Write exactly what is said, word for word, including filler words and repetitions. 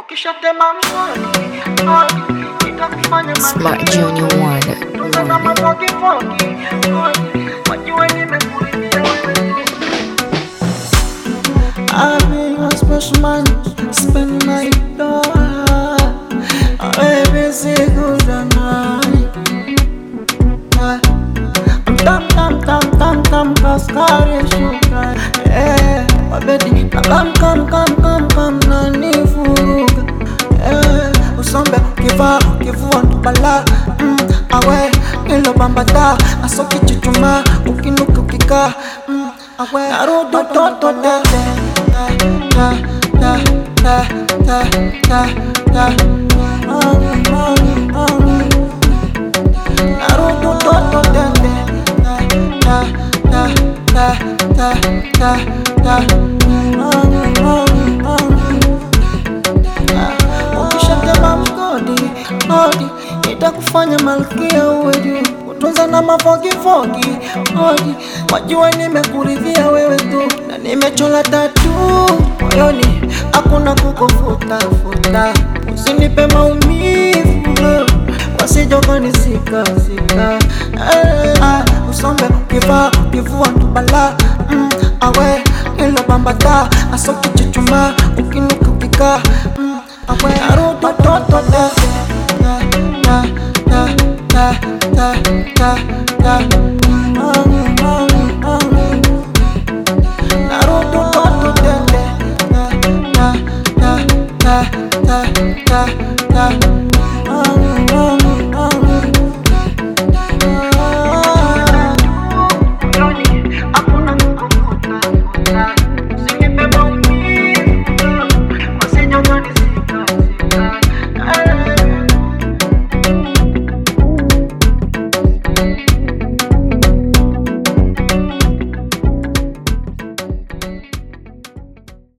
ukishatema msoni odi itakufanya Smart Junior Warner. Tuna mapoki poki odi wajue nimekuridhia wewe. I be a special man, spend my dollar. Every single night. I'm tam tam tam tam tam kaskari shuka. Eh, wabedi na kam kam kam kam kam na nifuruga. Eh, usombe kiva kivua ntubala. Mm, awe ilo bambata asoki chichuma ukinuka ukika. Mm, awe narudu toto tete. Da da da da da da. Um, um, um. Narudu toto tete. Da da da da da da. Um, um, um. Ukishatema mgodi odi itakufanya malkia uwe juu. Utunza na mafogi fogi odi wajua nimekuridhia wewe tu. Na nimechola tatu moyoni hakuna kukufuta futa. Usinipe maumivu wasijokani sika sika. Eh, ah, usombe ukivaa ukivua ntubala. Mm, awe ilo bambata asoki chichuma ukinuka ukika. Mm, awe narudu toto tete. Da da da da da da. Um, um, um. Narudu toto tete. Da da da da da.